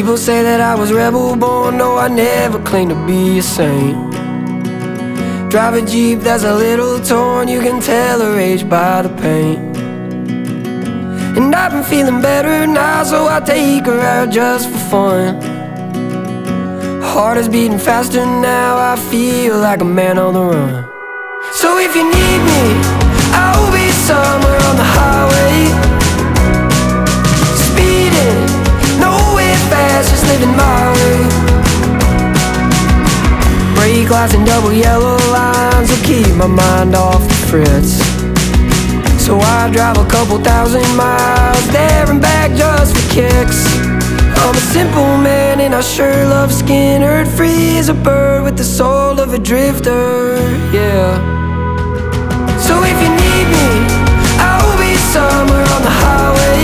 People say that I was rebel born. No, I never claimed to be a saint. Drive a Jeep that's a little torn. You can tell her age by the paint. And I've been feeling better now, so I take her out just for fun. Heart is beating faster now, I feel like a man on the run. So if you need me, I'll be somewhere on the highway, speeding, nowhere fast, just living my way. Brake lights and double yellow lines will keep my mind off the fritz. So I drive a couple thousand miles there and back just for kicks. I'm a simple man and I sure love Skinner. Free as a bird with the soul of a drifter, yeah. So if you need me, I'll be somewhere on the highway,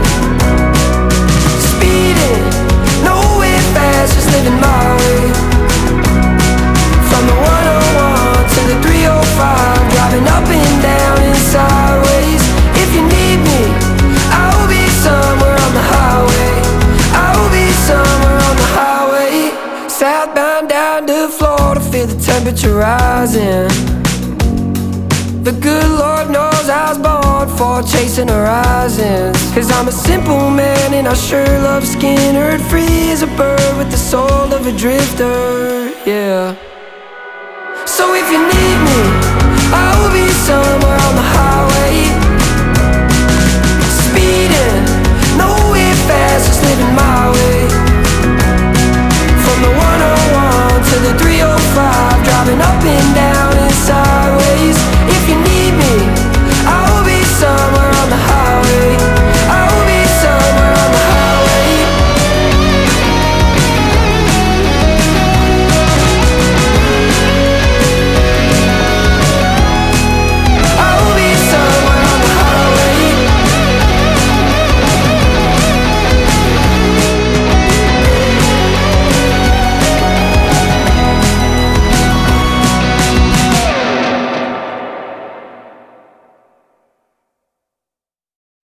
speeding, nowhere fast, just living my way. From the 101 to the 305, driving up and down and sideways. If you need me, I'll be somewhere on the highway. I'll be somewhere on the highway, southbound down to Florida, feel the temperature rising. The good Lord knows I was born for chasing horizons. Cause I'm a simple man and I sure love Skinner. Free as a bird with the soul of a drifter, yeah. So if you need me,